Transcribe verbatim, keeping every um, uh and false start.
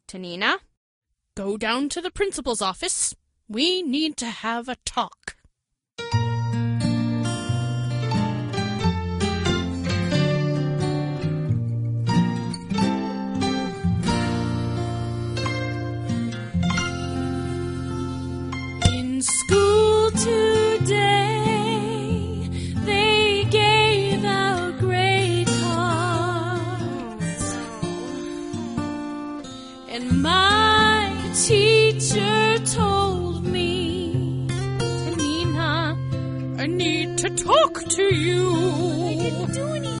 Tanina, go down to the principal's office. We need to have a talk. In school today, they gave out grade cards, and my teacher told me, Tanina, I need to talk to you.